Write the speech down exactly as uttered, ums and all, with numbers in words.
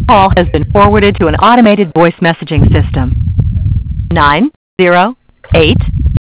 call has been forwarded to an automated voice messaging system. nine zero eight